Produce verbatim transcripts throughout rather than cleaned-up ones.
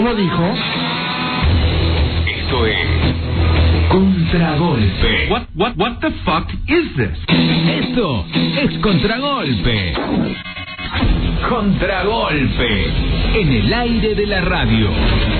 lo dijo. Esto es Contragolpe. What, what, what the fuck is this? Esto es Contragolpe. Contragolpe. En el aire de la radio.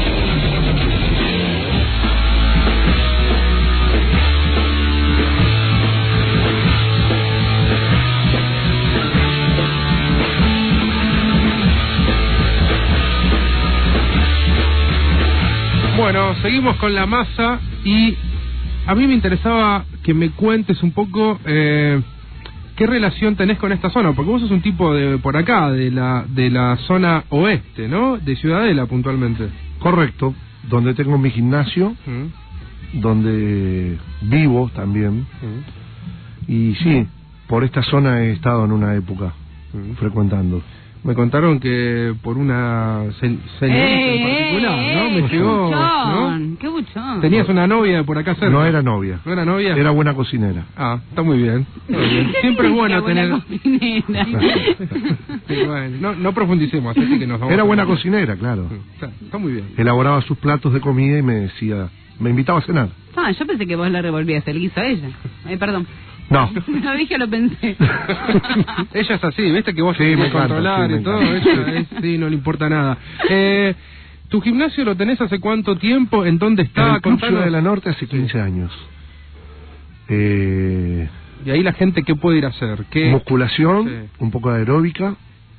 Bueno, seguimos con la masa y a mí me interesaba que me cuentes un poco eh, qué relación tenés con esta zona, porque vos sos un tipo de por acá, de la de la zona oeste, ¿no? De Ciudadela puntualmente. Correcto, donde tengo mi gimnasio, ¿Mm? donde vivo también, ¿Mm? y sí, por esta zona he estado en una época ¿Mm? frecuentando. Me contaron que por una se señorita eh, en particular, eh, ¿no? Me qué llegó, buchón, ¿no? qué buchón. Tenías una novia por acá cerca. No era novia. ¿No era novia? Era buena cocinera. Ah, está muy bien. Está muy bien. Siempre es bueno Qué buena tener... cocinera. Sí, bueno, no, no profundicemos, así que nos vamos Era a... buena cocinera, claro. Está, está muy bien. Elaboraba sus platos de comida y me decía, me invitaba a cenar. Ah, yo pensé que vos le revolvías el guiso a ella. Ay, perdón. No. Lo dije, lo pensé. Ella es así, viste que vos Sí, tenés me que encanta, controlar sí, me y todo, encanta. ella es, sí, no le importa nada. Eh, ¿Tu gimnasio lo tenés hace cuánto tiempo? ¿En dónde En está? el Club Contanos. Ciudad de la Norte hace quince años. Eh, Y ahí la gente, ¿qué puede ir a hacer? ¿Qué... musculación, Sí. un poco de aeróbica.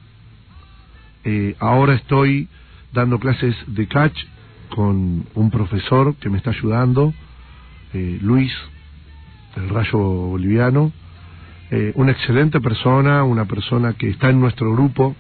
Eh, ahora estoy dando clases de catch con un profesor que me está ayudando, eh, Luis, el Rayo Boliviano. Eh, una excelente persona, una persona que está en nuestro grupo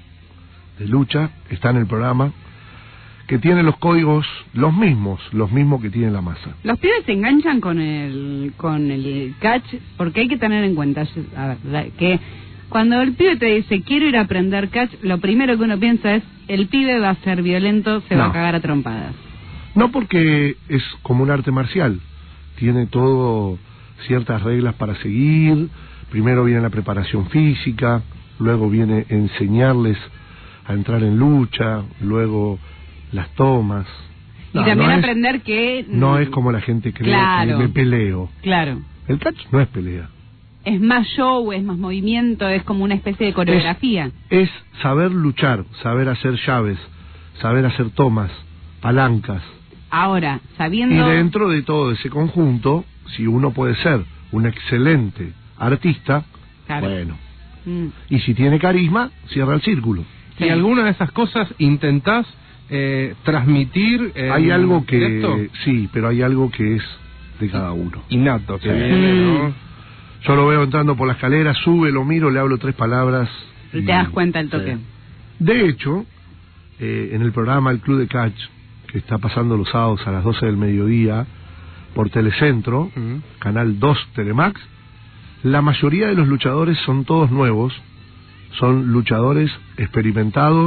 de lucha, está en el programa, que tiene los códigos los mismos, los mismos que tiene la masa. Los pibes se enganchan con el con el catch, porque hay que tener en cuenta a ver, la- que cuando el pibe te dice quiero ir a aprender catch, lo primero que uno piensa es el pibe va a ser violento, se va No. a cagar a trompadas. No, porque es como un arte marcial, tiene todo ciertas reglas para seguir. Primero viene la preparación física, luego viene enseñarles a entrar en lucha, luego las tomas. Y No, también no es- aprender que... No es como la gente cree, Claro. que me peleo. Claro. El catch no es pelea. Es más show, es más movimiento, es como una especie de coreografía. Es saber luchar, saber hacer llaves, saber hacer tomas, palancas. Ahora, sabiendo... Y dentro de todo ese conjunto, si uno puede ser un excelente artista, Claro. bueno. Mm. Y si tiene carisma, cierra el círculo. ¿Y alguna de esas cosas intentás eh, transmitir? Eh, Hay algo que... directo? Sí, pero hay algo que es de cada uno. Innato, que Sí. viene, ¿no? Yo lo veo entrando por la escalera, sube, lo miro, le hablo tres palabras. Y te das cuenta al toque. Sí. De hecho, eh, en el programa El Club de Catch, que está pasando los sábados a las doce del mediodía por Telecentro, Mm. Canal dos Telemax, la mayoría de los luchadores son todos nuevos, son luchadores experimentados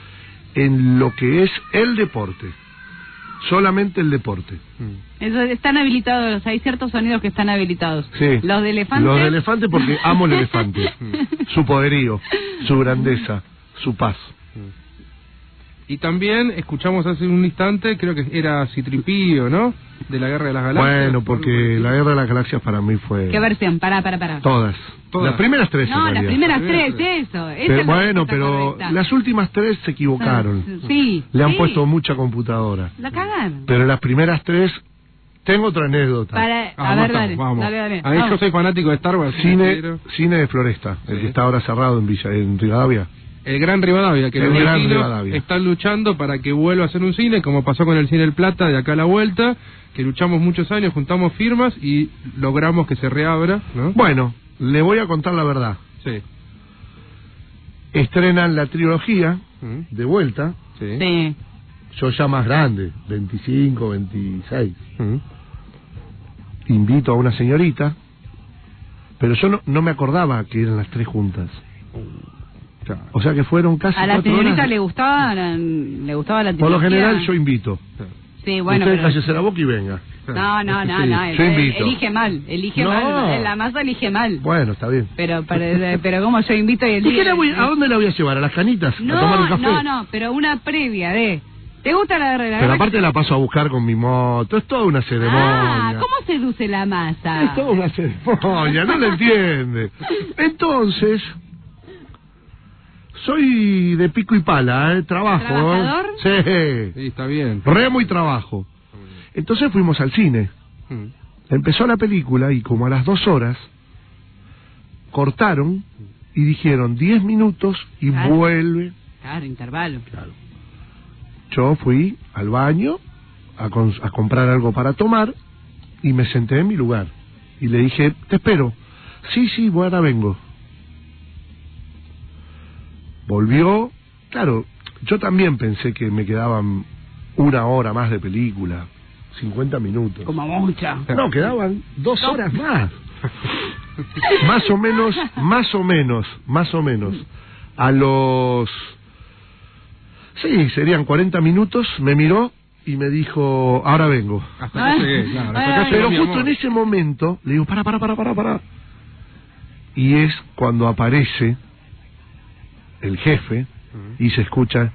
en lo que es el deporte, solamente el deporte. Eso, están habilitados, hay ciertos sonidos que están habilitados. Sí. Los de elefante... Los de elefante porque amo el elefante, su poderío, su grandeza, su paz. Y también escuchamos hace un instante, creo que era Citripío, ¿no? De la Guerra de las Galaxias. Bueno, porque la Guerra de las Galaxias para mí fue... ¿Qué versión? Pará, pará, pará. Todas. Todas. Las primeras tres. No, en las realidad. primeras Las tres, primeras eso. esa Pero, es la bueno, respuesta pero correcta. las últimas tres se equivocaron. Sí. Le han sí. puesto mucha computadora. La cagaron. Pero las primeras tres, tengo otra anécdota. Para, a Vamos, ver, dale, vamos. dale, dale. A ver, Vamos. yo soy fanático de Star Wars. Cine, pero- cine de Floresta, el Sí. que está ahora cerrado en Villa, en Rivadavia. El Gran Rivadavia, que El los Gran vecinos Rivadavia. están luchando para que vuelva a ser un cine, como pasó con el Cine El Plata de acá a la vuelta, que luchamos muchos años, juntamos firmas y logramos que se reabra, ¿no? Bueno, le voy a contar la verdad. Sí. Estrenan la trilogía Mm, de vuelta, sí. Sí. yo ya más grande, veinticinco, veintiséis. Mm. Invito a una señorita, pero yo no, no me acordaba que eran las tres juntas. Claro. O sea que fueron casi A la cuatro señorita horas. le gustaba, le gustaba la Por lo trilogía. general yo invito. Sí, bueno, Usted pero... cállese la boca y venga. No, no, no, Sí, no. yo el- invito. Elige mal, elige No. mal. La masa elige mal. Bueno, está bien. Pero, pero, pero como yo invito y el ¿Y qué día- la voy- ¿A dónde la voy a llevar? ¿A las canitas? ¿A tomar un No, café? no, no, pero una previa de ¿Te gusta la guerrera? Pero aparte la paso a buscar con mi moto, es toda una ceremonia. Ah, ¿cómo seduce la masa? Es toda una ceremonia, no lo entiende. Entonces, soy de pico y pala, ¿eh? Trabajo. ¿Trabajador? ¿eh? Sí. Sí, está bien. Remo y trabajo. Entonces fuimos al cine. Mm. Empezó la película y como a las dos horas cortaron y dijeron diez minutos y Claro. vuelve. Claro, intervalo. Claro. Yo fui al baño a, con- a comprar algo para tomar y me senté en mi lugar. Y le dije, te espero. Sí, sí, bueno, ahora vengo. Volvió. Claro, yo también pensé que me quedaban una hora más de película, cincuenta minutos. Como mucha. No, quedaban dos horas más. Más o menos, más o menos, más o menos. A los... Sí, serían cuarenta minutos, me miró y me dijo, ahora vengo. Hasta acá llegué, claro. Hasta acá Ay. llegó Pero mi justo amor. en ese momento, le digo, para, para, para, para, para. Y es cuando aparece el jefe y se escucha,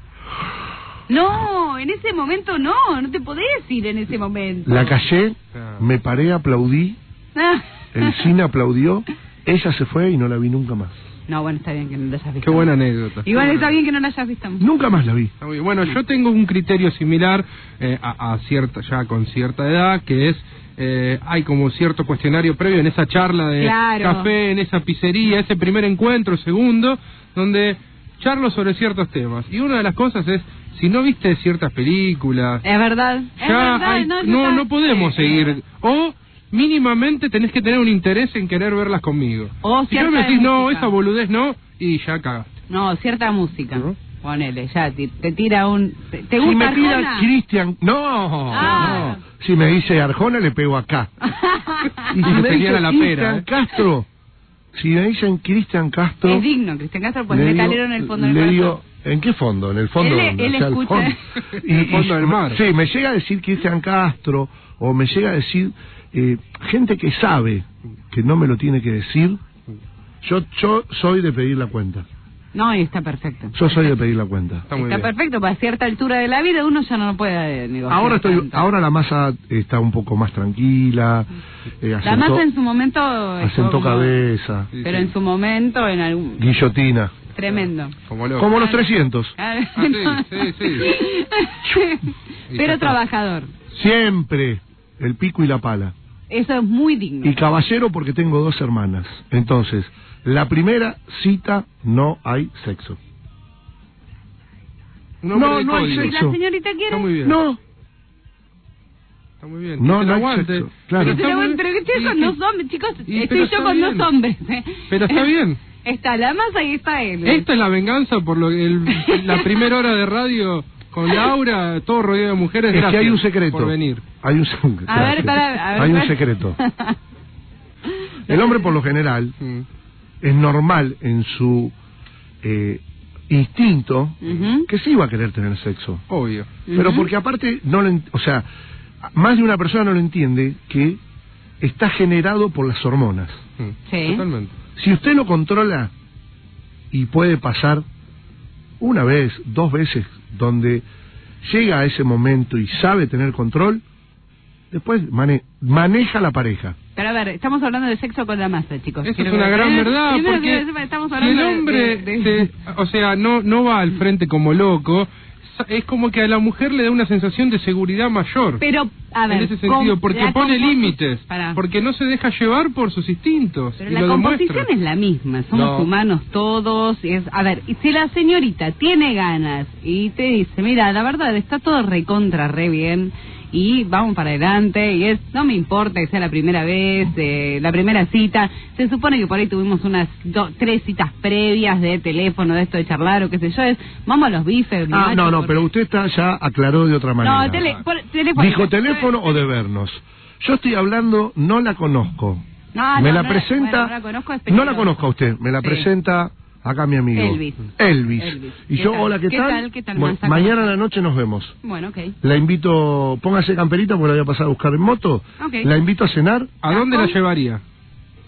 No, en ese momento no, no te podés ir en ese momento. la callé, Claro. me paré, aplaudí, Ah. el cine aplaudió, ella se fue y no la vi nunca más. No, bueno, está bien que no la hayas visto. Qué buena anécdota. Igual está bien que no la hayas visto. Nunca más la vi. Está muy bien. Bueno, yo tengo un criterio similar eh, a, a cierta, ya con cierta edad, que es, eh, hay como cierto cuestionario previo en esa charla de Claro. café, en esa pizzería, ese primer encuentro, segundo, donde charlo sobre ciertos temas. Y una de las cosas es, si no viste ciertas películas, Es verdad. Es ya verdad, hay- no, no, está- no podemos eh, seguir. O mínimamente tenés que tener un interés en querer verlas conmigo. O si yo cierta me decís, no, música. esa boludez no, y ya cagaste. No, cierta música. ¿No? Ponele, ya, te, te tira un... ¿Te, te Si gusta me tira Arjona? Cristian, no, Ah. no. Si me dice Arjona le pego acá. Y si Y me te dicen tiran la pera, Cristian ¿eh? Castro, si me dicen Cristian Castro, Es digno, Cristian Castro, pues le digo- metalero en el fondo del le corazón. digo, ¿en qué fondo? En el fondo. Él- donde, él o sea, al escucha- fondo. En el fondo del mar. Sí, me llega a decir Cristian Castro o me llega a decir eh, gente que sabe que no me lo tiene que decir. Yo yo soy de pedir la cuenta. No, y está perfecto. Yo soy de pedir la cuenta. Está muy Está bien. perfecto, para cierta altura de la vida uno ya no puede eh, negociar. Ahora estoy, tanto. ahora la masa está un poco más tranquila. Eh, La asentó- masa en su momento... asentó estuvo como- cabeza, Sí, Pero sí. en su momento, en algún... guillotina, Tremendo. Como loco. como los trescientos. Ah, Ah, sí, sí, sí. Y ya Pero está. trabajador. Siempre el pico y la pala. Eso es muy digno. Y caballero porque tengo dos hermanas. Entonces, la primera cita, no hay sexo. Un hombre No, de no hay código. ¿Y sexo. la señorita quiere? Está muy bien. No, Está muy bien. No, Que se no la hay aguante. sexo, claro. Pero, Pero, está muy- pero que ustedes y son que- dos hombres, chicos. y- Estoy pero yo está con bien. dos hombres. ¿eh? Pero está bien. Está la masa y está él. Esta es la venganza por lo el, la primera hora de radio con Laura, todo rodeado de mujeres. es que Gracias hay un secreto. por venir. Hay un secreto. A ver, para, a ver, hay un para. secreto. El hombre por lo general Mm. es normal en su eh, instinto Ujú. que sí va a querer tener sexo. Obvio. Pero Ujú. porque aparte, no lo, ent- o sea, más de una persona no lo entiende que está generado por las hormonas. Mm. Sí. Totalmente. Si usted lo controla y puede pasar una vez, dos veces, donde llega a ese momento y sabe tener control, después mane- maneja la pareja. Pero a ver, estamos hablando de sexo con la masa, chicos. Esa es Quiero una que- gran eh, verdad, primero porque quiero decir, estamos si hablando el de- hombre, de- de- se- o sea, no no va al frente como loco, sa- es como que a la mujer le da una sensación de seguridad mayor. Pero, a ver... en ese sentido, con- porque la pone composi- límites, Pará. porque no se deja llevar por sus instintos. Pero y la lo composición demuestra. es la misma, somos No. humanos todos. Y es, a ver, y si la señorita tiene ganas y te dice, mira, la verdad está todo recontra, re bien, y vamos para adelante, y es, no me importa que sea la primera vez, eh, la primera cita, se supone que por ahí tuvimos unas do- tres citas previas de teléfono, de esto de charlar o qué sé yo, es, vamos a los bifes. Ah, macho, no, no, porque- pero usted está ya aclaró de otra manera. No, tele, por- teléfono. Dijo teléfono o de vernos. Yo estoy hablando, no la conozco. No, me no, la no, presenta, bueno, no la conozco, es no la peligroso. conozco a usted, me la Sí. presenta acá mi amigo. Elvis. Elvis. Elvis. Y ¿Qué yo, tal? hola, ¿qué, ¿Qué tal? tal? ¿Qué tal, Bueno, Mansa? mañana a la noche nos vemos. Bueno, ok. La invito, póngase camperita porque la voy a pasar a buscar en moto. Ok. La invito a cenar ¿A dónde ¿Con? la llevaría?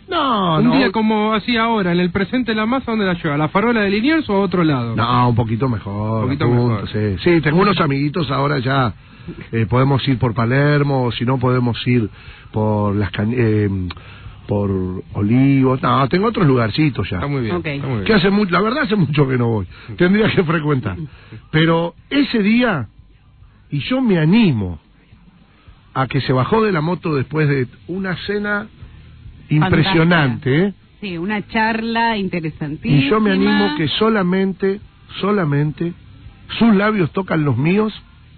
No, Un no. día como así ahora, en el presente la masa, ¿dónde la lleva? ¿A la farola de Liniers o a otro lado? No, un poquito mejor. Un poquito punto, mejor. Sí. sí, tengo unos amiguitos ahora ya. Eh, podemos ir por Palermo, o si no podemos ir por las can eh, por Olivos. No, tengo otros lugarcitos ya. Está muy bien. Ok. Está muy bien. Que hace mucho, la verdad hace mucho que no voy. Tendría que frecuentar. Pero ese día, y yo me animo a que se bajó de la moto después de una cena impresionante, ¿eh? Sí, una charla interesantísima. Y yo me animo que solamente, solamente, sus labios tocan los míos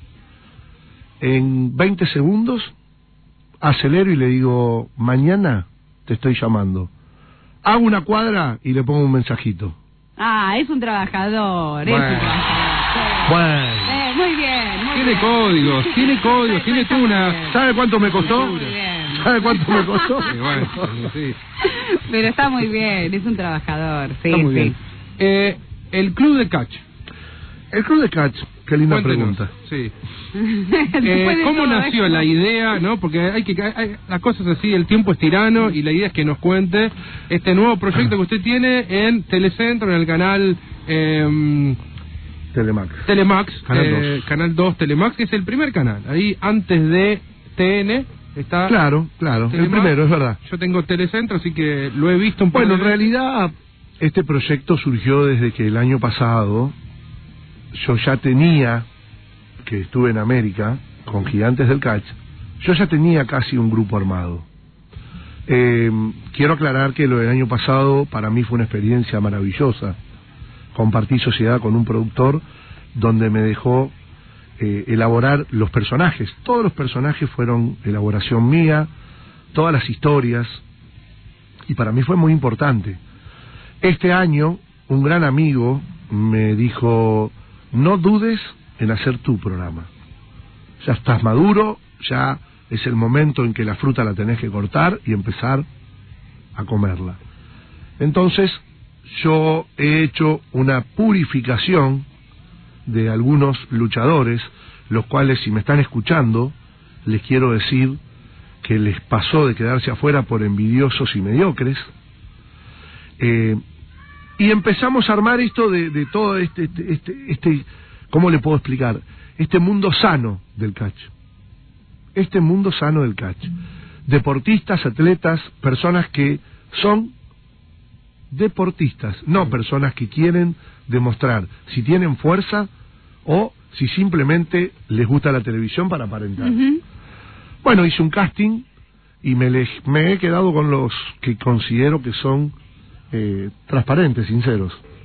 en veinte segundos, acelero y le digo, mañana te estoy llamando. Hago una cuadra y le pongo un mensajito. Ah, es un trabajador, Bueno. es un trabajador. Bueno. Eh, muy bien, muy Tiene bien. códigos, tiene códigos, tiene tuna. ¿Sabe cuánto me costó? Muy bien. ¿Sabe cuánto me costó? Sí, bueno, sí. Pero está muy bien, es un trabajador, sí, Está muy sí. bien. Eh, el club de catch. El club de catch, qué linda Cuéntenos. pregunta. Sí. Después Eh, de ¿Cómo todo nació esto. la idea, no? Porque hay que hay, las cosas así, el tiempo es tirano y la idea es que nos cuente este nuevo proyecto que usted tiene en Telecentro, en el canal eh, Telemax. Telemax, Canal eh, dos. canal dos Telemax, que es el primer canal. Ahí antes de T N está. Claro, claro, el Telemax. primero, es verdad. Yo tengo Telecentro, así que lo he visto un poco. Bueno, en realidad este proyecto surgió desde que el año pasado yo ya tenía, que estuve en América con Gigantes del Catch, yo ya tenía casi un grupo armado. Eh, quiero aclarar que lo del año pasado para mí fue una experiencia maravillosa. Compartí sociedad con un productor donde me dejó eh, elaborar los personajes. Todos los personajes fueron elaboración mía, todas las historias, y para mí fue muy importante. Este año, un gran amigo me dijo, no dudes en hacer tu programa. Ya estás maduro, ya es el momento en que la fruta la tenés que cortar y empezar a comerla. Entonces, yo he hecho una purificación de algunos luchadores, los cuales, si me están escuchando, les quiero decir que les pasó de quedarse afuera por envidiosos y mediocres. Eh, y empezamos a armar esto de, de todo este, este, este, este, ¿cómo le puedo explicar? Este mundo sano del catch. Este mundo sano del catch. Deportistas, atletas, personas que son deportistas, no personas que quieren demostrar si tienen fuerza o si simplemente les gusta la televisión para aparentar. Ujú. Bueno, hice un casting y me, le, me he quedado con los que considero que son eh, transparentes, sinceros.